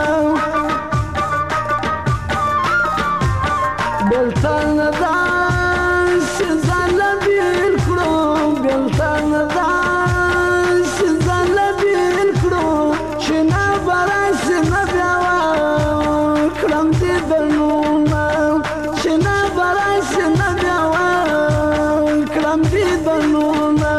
بلتان دانس زن بیل کرو بلتان دانس زن بیل کرو شنا براس نبیاوا کرم دیدنونا شنا براس نبیاوا کرم دیدنونا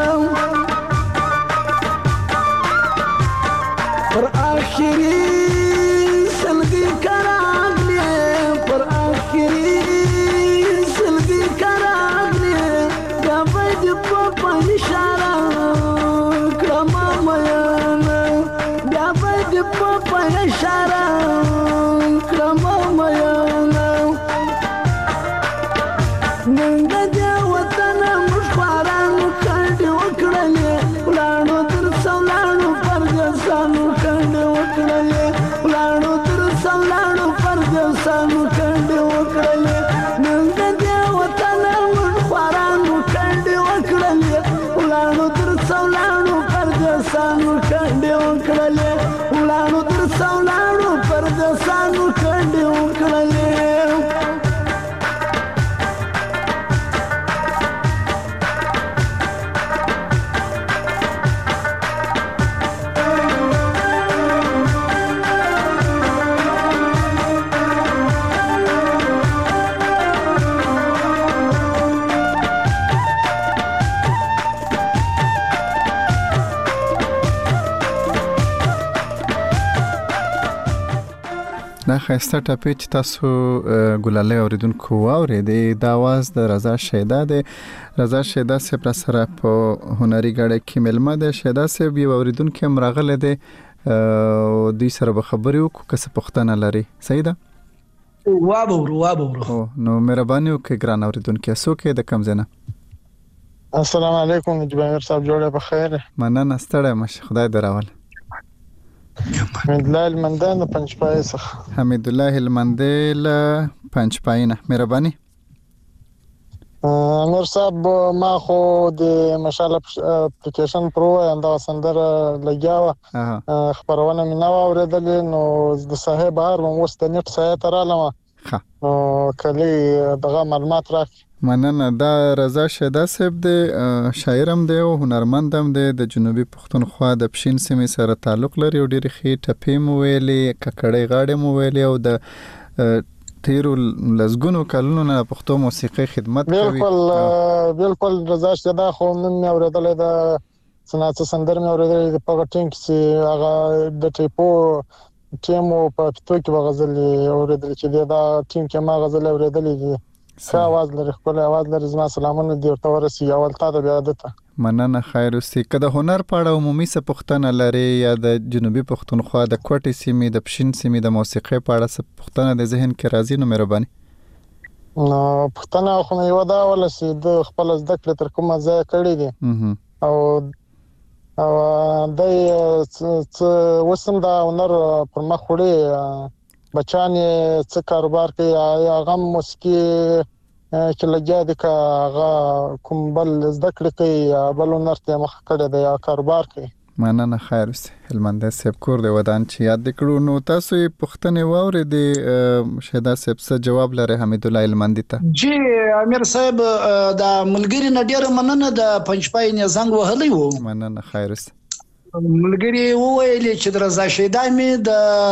پر آخری سلگی کراغلی پر آخری سلگی کراغلی یا باید پاپا مېنه بیا به دې په اشاره کړم مېنه نن د دې وطن موږ خوارانو کډې وکړلې ولاړو تر سولاړو پردیسانو کډې وکړلې ولاړو تر سولاړو پردیسانو کډې وکړلې نن د دې وطن موږ خوارانو کډې وکړلې ولاړو تر سولاړو پردیسانو کډې وکړلې ولاړو تر سولاړو پردیسانو کډې وکړلې دا ښایسته ټاپې چې تاسو ګلالۍ اوریدونکو واورېدې د اواز د رضا شیدا دی. رضا شیدا صاحب را سره په هنري غاړه کې ملمه ده. شیدا صاحب یو اوریدونکو هم راغلی دی دوی سره به خبرې وکړو که څه پوښتنه لري. صحیح ده؟ وابورو نو مهرباني وکړئ ګران اوریدونکو. څوک یې د کوم ځای نه؟ السلام علیکم جبیر صاحب جوړه بخیر. مننه ستړی مشه خدای دې راول. حمید الله المندان د پنځپای څخه. حمید الله المندان له پنځپای نه مهرباني. امیر صاحب ما خو د مشال اپلیکیشن پرو انده سندره لګیاوه خبرونه مې نو اوریدلې نو د صاحب بهر وموست نت سایت رالم نو کلی دغه معلومات راکړي. مننه. دا رضا شیدا صاحب د شاعرم دی او هنرمندم دی د جنوبي پښتونخوا د پښین سیمې سره تعلق لري او ډېرې ښې ټپې مو ویلې ککړې غاړې مو ویلې او د تیرو لسګونو کلونو نه پښتو موسیقي خدمت کوي. بالکل رضا شیدا خو نن مې اورېدلې د صنعت سندر مې اورېدلې د پغه ټینګ چې هغه د ټیپو ټیمو په پټو کې غزل اورېدلې چې دا ټیم کې ما غزل اورېدلې دي. ښه आवाज لري خپل आवाज لري. زما سلامونه دی ورته ورسي اول تا د بیا دته. مننه خیر اوسې. که د هنر په اړه عمومي څه پوښتنه لري یا د جنوبي پښتونخوا د کوټې سیمې د پښین سیمې د موسیقۍ په اړه څه پوښتنه د ذهن کې راځي نو مهرباني. نو پښتنه خو مې ودا ولا چې د خپل زده کړې تر کومه ځای کړی دي او د وسم دا هنر پر مخ وړي بچان څه کاروبار کوي یا غم موسیقي چې لګیا دي که هغه کوم بل زده کړې کوي یا بل هنر ته مخ کړی دی یا کاروبار کوي. مننه خیر اوسې. هلمندی صاحب کور دی ودان چې یاد دې کړو. نو تاسو یې پوښتنې واورېدې شیدا صاحب څه جواب لري حمید الله هلمندي ته؟ جی امیر صاحب د ملګري نه ډېره مننه د پنځپای نه زنګ وهلی و. مننه خیر اوسې. ملګري وویلې چې د رضا شیدا مې د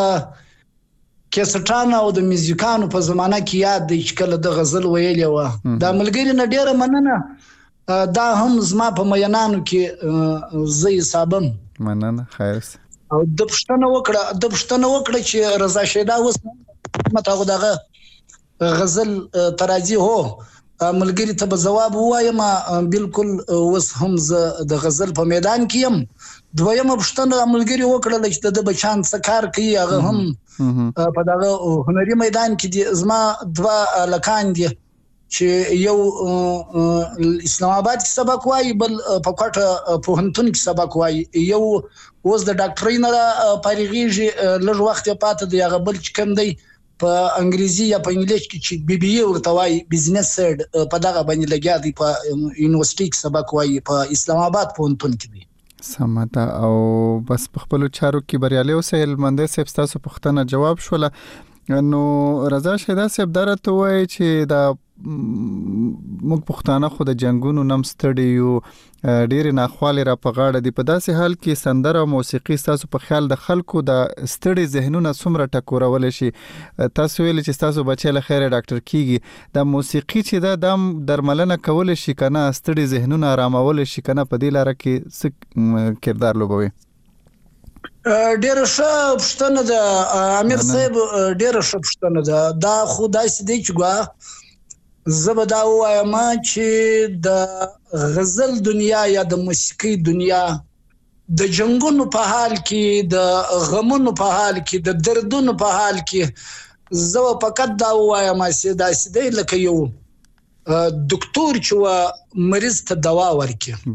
کیسټانو او د میوزیکانو په زمانہ کې یاد دی چې کله د غزل ویلې و. دا ملګری نه ډیره مننه. دا هم زما په مینانو کې زه حسابم. مننه خیر. او د پښتنه وکړه چې رضا شیدا وس متاغه دغه غزل تراجی هو ملګری ته جواب وایم. بالکل وس هم زه د غزل په میدان کې يم. دویمه پښتنه ملګری وکړه چې د بچان څه کار کوي هغه هم په دغه هنري میدان کې دي. زما دوا لکان دي چې یو اسلام آباد کې سبق وایي بل په کوټه پوهنتون کې سبق وایي. یو اوس د ډاکټرۍ نه فارغېږي لږ وخت یې پاته دی. هغه بل چې کوم دی په انګریزي یا په انګلیش کې چې بي بي اي ورته وایي بزنس سایډ په دغه باندې لګیا دی. په یونیورسيټي کې سبق وایي په اسلام آباد پوهنتون کې دی. سمته. او بس په خپل چارو کې بریالي اوسئ. هلمندی صاحب تاسو پوښتنه جواب شوله. نو رضا شیدا صاحب درته وایي چې دا موږ پښتانه خو د جنگونو نم ستړي یو ډېر ناخوالې را په غاړه دي. په داسې حال کې سندره او موسیقي تاسو په خیال د خلکو د ستړي ذهنونه څومره ټکورول شي؟ تاسو ویل چې تاسو بچی له خیره ډاکټر کیږي. د موسیقي چې دا د درملنه کول شي کنه ستړي ذهنونه آرامول شي کنه په دې لاره کې څه کردار لوبوي؟ ډېر ښه پښتنه ده امیر صاحب. ډېر ښه پښتنه ده. دا خو داسې دی چې ګوا زه دا وایم چې د غزل دنیا یا د موسیقي دنیا د جنگونو په حال کې، د غمونو په حال کې، د دردونو په حال کې زه فقط دا وایم چې دا سیده لکه یو دکتور چې مریض ته دوا ورکړي،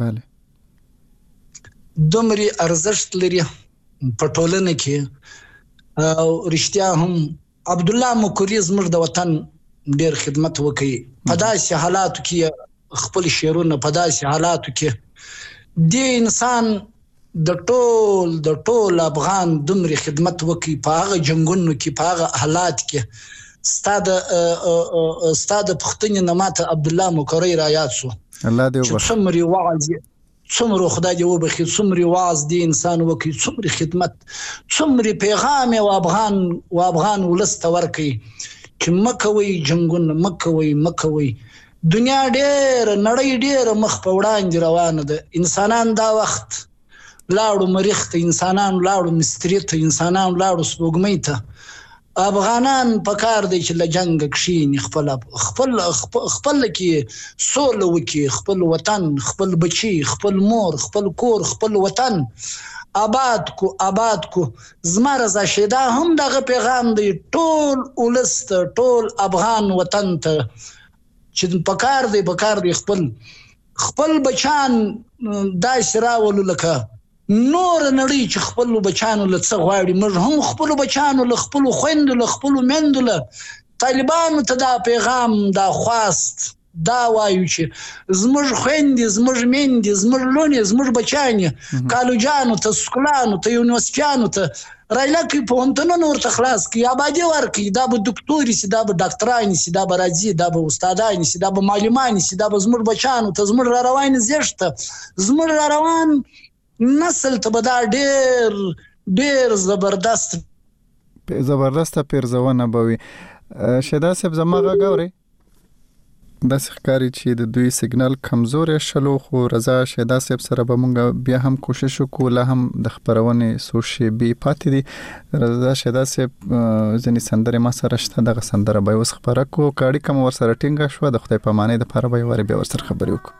بله دومره ارزښت لري په ټولنه کې. او رښتیا هم عبد الله مکری زموږ د وطن ډیر خدمت وکړي په داسې حالاتو کې، خپل شعرونه په داسې حالاتو کې د انسان د ټول افغان دومره خدمت وکړي په هغه جنگونو کې، په هغه حالات کې. ستاد پښتنې نه ماته عبد الله مکری را یاد شو، الله دې وبخښي. څومره وعظ، څومره خدای دې وبخښي، څومره وعظ دی انسان وکړي، څومره خدمت، څومره پیغام او افغان ولس ته ورکړي چې مکوي جنگونه، مکوي. دنیا ډېر، نړۍ ډېر مخ په وړاندې روانه ده. انسانان دا وخت لاړو مریخ ته، انسانان لاړو مستری ته، انسانان لاړو سپوږمۍ ته. افغانان په کار دی چې له جنګ کښیني، خپل کې سوله وکړي، خپل وطن، خپل بچي، خپل مور، خپل کور، خپل وطن آباد کو. زما رضا شیدا هم دغه پیغام دی ټول ولس ته، ټول افغان وطن ته چې په کار دی خپل بچان داسې راولو لکه نور نړۍ چې خپل بچانو له څه غواړي، موږ هم خپل بچانو له خپل خويندو له خپل میندو له طالبانو ته دا پیغام، دا خواست، دا وایو چې زموږ خويندې، زموږ میندې، زموږ لونې، زموږ بچانې کالجانو ته، سکولانو ته، یونیورسټیانو ته رایلکي پوهنتونونه ورته خلاص کړي، آبادي ورکړي. دا به دکتوري سي، دا به ډاکټرانې سي، دا به راځي، دا به استادانې سي، دا به معلمانې سي، دا به زموږ بچانو ته، زموږ را روان زیږ ته، زموږ را روان نسل ته به دا ډېر زبردسته پیرزونه به وي. شیدا صاحب زما غږ اورئ؟ داسې ښکاري چې د دوی سیګنال کمزوری شلو، خو رضا شیدا صاحب سره به مونږ بیا هم کوشش وکړو، لا هم د خپرونې څو شیبې پاتې دي. رضا شیدا صاحب ځینې سندرې ما سره شته، دغه سندره به یې اوس خپره کړو. که اړیکه مو ورسره ټینګه شوه، د خدای په امانۍ دپاره به یې وارې بیا ورسره خبرې وکړو.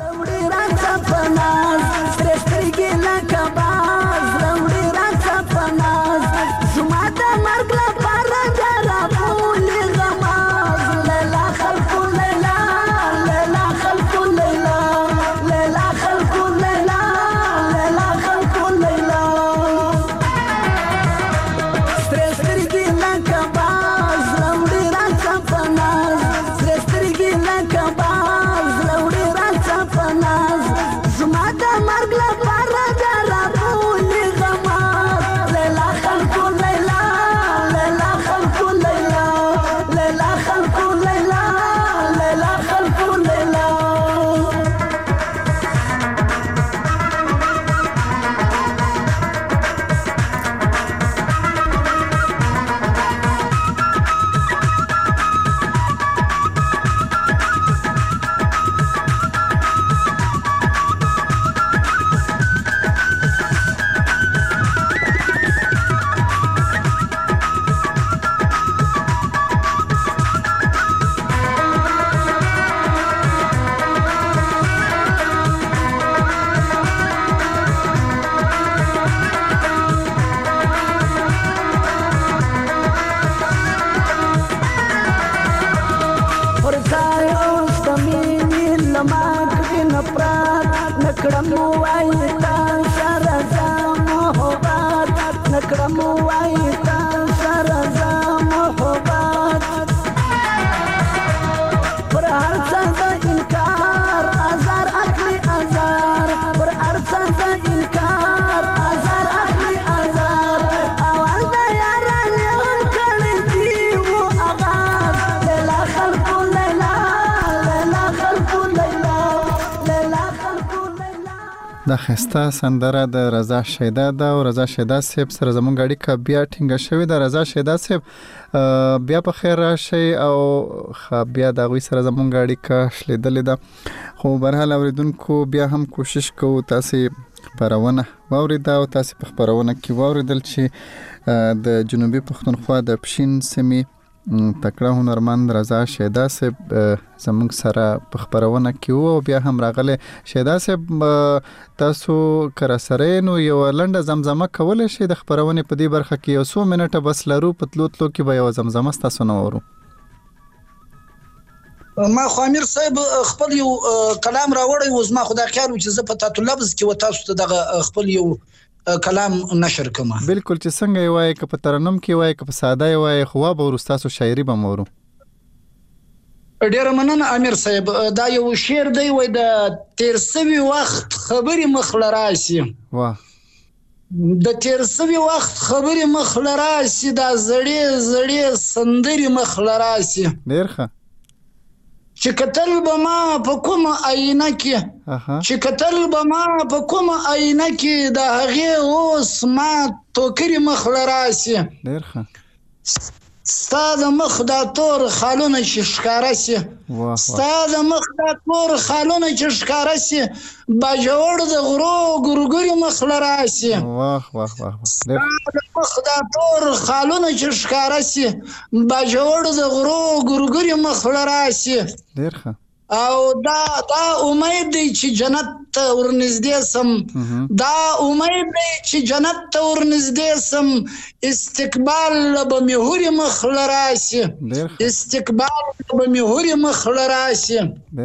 دا خسته سندره د رضا شیدا ده او رضا شیدا صاحب سره زمونږ اړیکه بیا ټینګه شوې ده. رضا شیدا صاحب بیا په خیر راشي او بیا د هغوی سره زمونږ اړیکه شلیدلې ده. خو برحال اوریدونکو بیا هم کوشش کوو تاسې خپرونه واوریده او تاسې په خپرونه کې واوریدل چې د جنوبي پښتونخوا د پښین سیمې تکړه هنرمند رضا شیدا صاحب زموږ سره په خبرونه کې وو بیا هم راغله. شیدا صاحب تاسو کر سره نو یو لنډه زمزمه کول شي د خبرونه په دې برخه کې یو 100 منټه بس لرو پتلو کې به یو زمزمه تاسو نه ورو. ما خو امیر صاحب خپل یو کلام راوړی و زما خدای خیر چې زه په تاسو لفظ کې و تاسو ته دغه خپل یو کلام نشر کما. بالکل چې څنګه وای ک په ترنم کې وای ک په ساده وای خو به ورستاسو شاعري به مورو. ډیر مننه امیر صاحب. دا یو شعر دی وای د تیر سوي وخت خبري مخلراسي. واه د تیر سوي وخت خبري مخلراسي دا زړې سندري مخلراسي. ډیر ښه چې کتل به ما په کومه آینه کې چې کتل به ما په کومه آینه کې د هغې اوس ما توکرې مخ لراسي. ډېر ښه ستا د مخ دا تور خالونه چې ښکاره سي ستا د مخ دا تور خالونه چې ښکاره سي باجوړ د غرو ګورګوري مخ لراسي. ستا د مخ دا تور خالونه چې ښکاره سي باجوړ د غرو ګورګوري مخ لراسي. ډېر ښه او دا امید دی چې جنت ته ورنږدې سم دا امید دی چې جنت ته ورنږدې سم استقبال به مې هورې مخ لراسي استقبال به مې هورې مخ لراسي.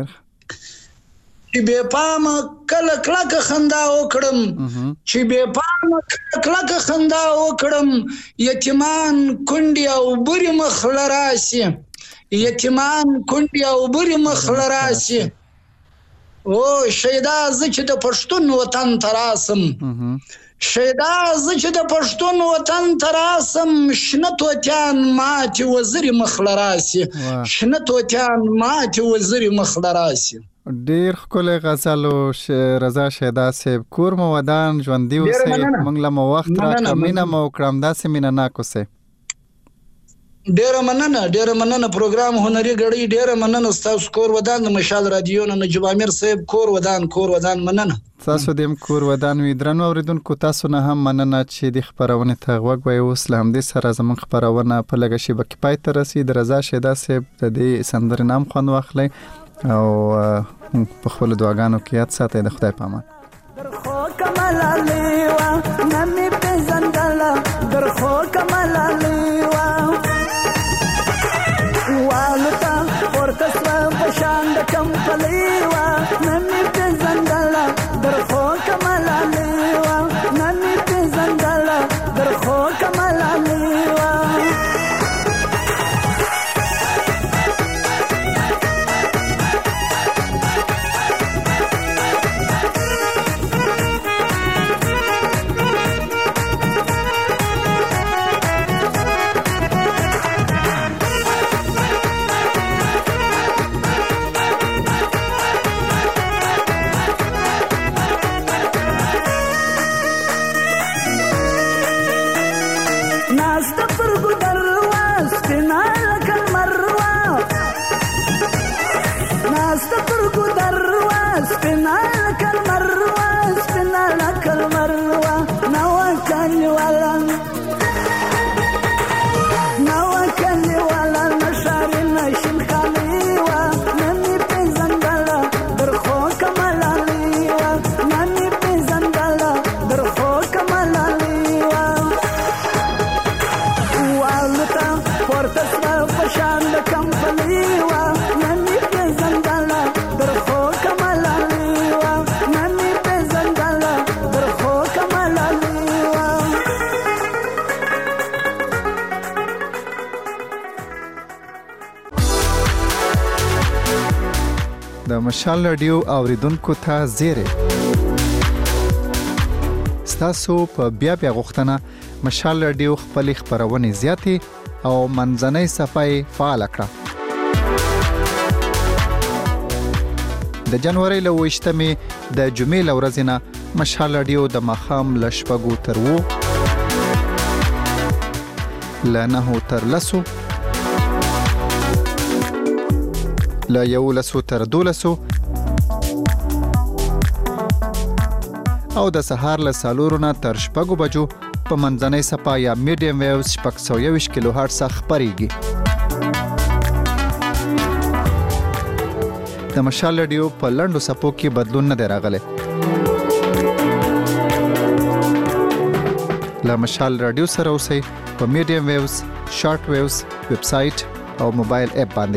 چې بې پامه کله کلکه خندا وکړم چې بې پامه کله کلکه خندا وکړم یتیمان کونډې او بورې مخ لراسي یتیمان کونډې او بورې مخ لراسي. او شیدا زه چې د پښتون وطن ته راسم شیدا زه چې د پښتون وطن ته راسم شنه توتیان ماتې وزرې مخ لراسي شنه توتیان ماتې وزرې مخ لراسي. ډیر ښکلی غزل رضا شیدا صاحب. کور مو ودان ژوندي اوسئ موږ له مو وخت راکړه مینه مو وکړم داسې مینه ناک اوسئ. ډیره مننه پروګرام هنري غړي ډیره مننه ستاسو کور ودان د مشال رادیو نه نجیب امیر صاحب کور ودان مننه تاسو د کور ودان وي درنو اوریدونکو تاسو نه هم مننه چې د خبرونه ته غوږ وای اوس له همدې سره زموږ خبرونه په لګه شي بکې پای ته رسید. رضا شیدا صاحب د دې سندرې نام خوند واخلئ او په خپل دعاګانو کې یاد ساتئ. د خدای په امان. درخو کمال لیوا نمی پزندلا درخو کمال لیوا والتا ورته سوا پشان د کمپلیوا نمی پزندلا درخو کمال لیوا نمی پزندلا درخو کمال لیوا. د مشال رادیو اوریدونکو ته زیری ستاسو په بیا غوښتنه مشال رادیو خپل خبرونه زیاتې او منځنۍ صفحه فعال کړه. د جنوري له 28مې د جمعې له ورځې نه مشال رادیو د ماښام له 6 تر 9 له 9 تر 10 له 11 تر 12 او د سهار له 4 نه تر 6 بجو په منځنۍ صفحه یا میډیم ویوز 620 کیلو هرتز خبريږي. د مشال رادیو په لنډو سپو کې بدلون نه دی راغلی. له مشال رادیو سره اوسئ په میډیم ویوز، شارټ ویوز، ویب سایټ او موبایل اپ باندې.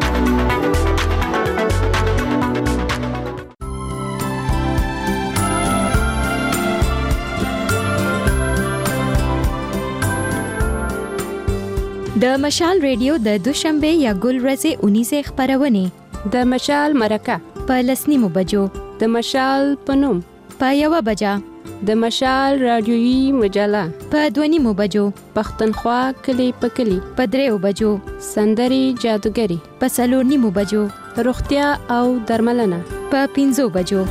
د مشال ریډیو د دوشنبه یا ګل ورځې 19 خبرونه د مشال مرکه په لسنیمو بجو، د مشال پنوم په 1 بجه، د مشال رادیويي مجله په 2 بجو، پښتونخوا کلی په کلی په 3 بجو، سندري جادوګری په 4 بجو، روغتیا او درملنه په 5 بجو.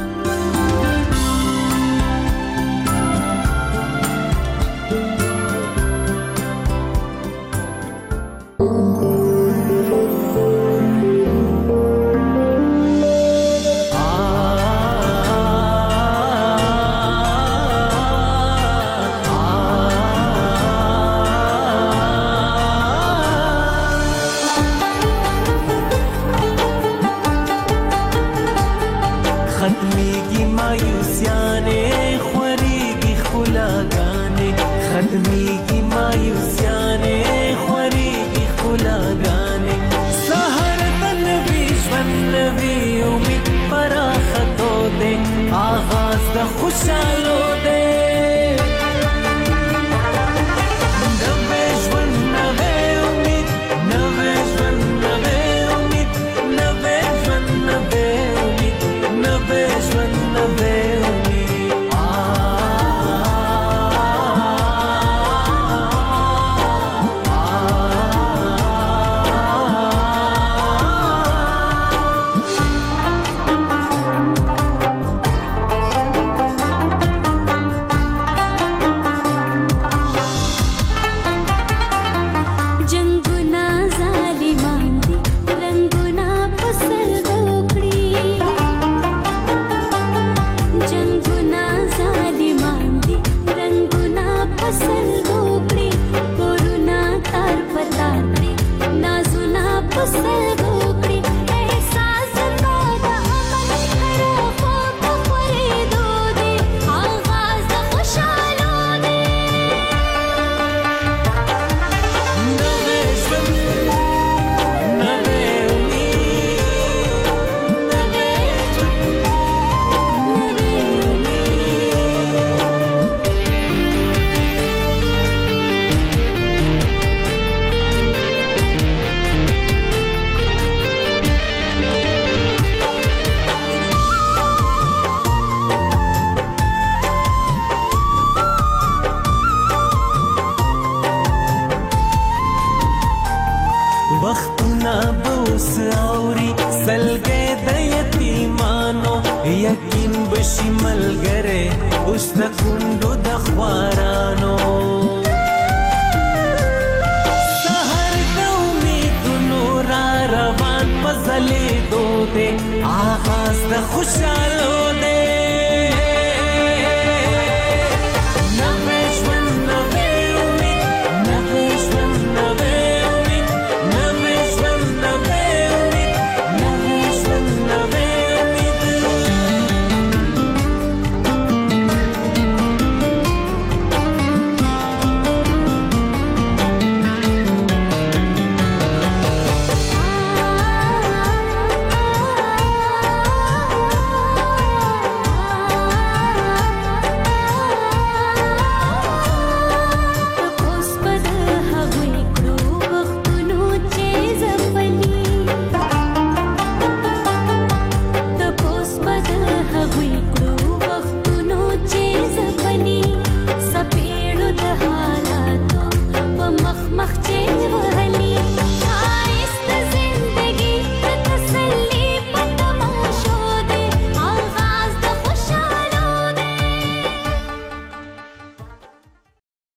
आगाज द खुशा